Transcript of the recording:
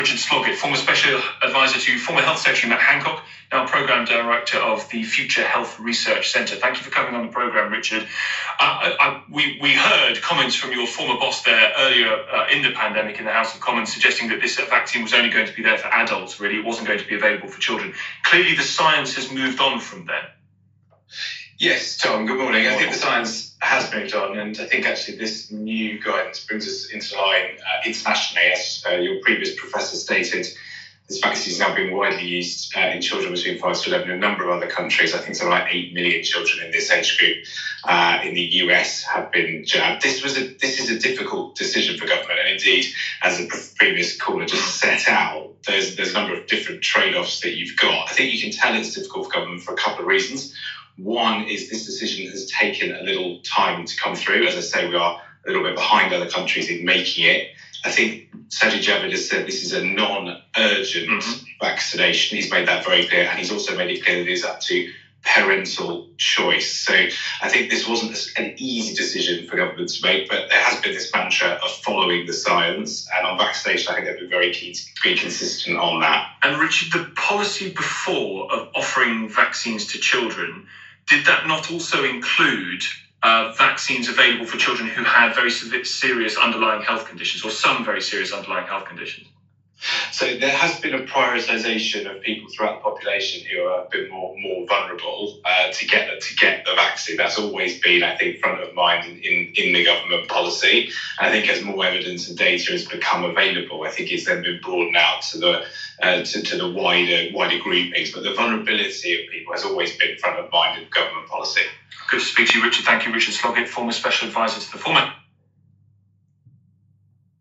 Richard Sloggett, former Special Advisor to former Health Secretary Matt Hancock, now Programme Director of the Future Health Research Centre. Thank you for coming on the programme, Richard. We heard comments from your former boss there earlier in the pandemic in the House of Commons suggesting that this vaccine was only going to be there for adults, really. It wasn't going to be available for children. Clearly, the science has moved on from then. Yes, Tom, good morning. I think the science has moved on, and I think actually this new guidance brings us into line internationally. As your previous professor stated, this vaccine is now being widely used in children between 5 to 11 in a number of other countries. I think something like 8 million children in this age group in the US have been jabbed. This is a difficult decision for government, and indeed, as the previous caller just set out, there's a number of different trade-offs that you've got. I think you can tell it's difficult for government for a couple of reasons. One is this decision has taken a little time to come through. As I say, we are a little bit behind other countries in making it. I think Sajid Javid has said this is a non-urgent vaccination. He's made that very clear, and he's also made it clear that it is up to parental choice. So I think this wasn't an easy decision for government to make, but there has been this mantra of following the science, and on vaccination, I think they've been very keen to be consistent on that. And Richard, the policy before of offering vaccines to children, did that not also include vaccines available for children who had very serious underlying health conditions, or some very serious underlying health conditions? So there has been a prioritisation of people throughout the population who are a bit more vulnerable to get the vaccine. That's always been, I think, front of mind in the government policy. And I think as more evidence and data has become available, I think it's then been broadened out to the wider groupings. But the vulnerability of people has always been front of mind in government policy. Good to speak to you, Richard. Thank you, Richard Sloggett, former Special Advisor to the former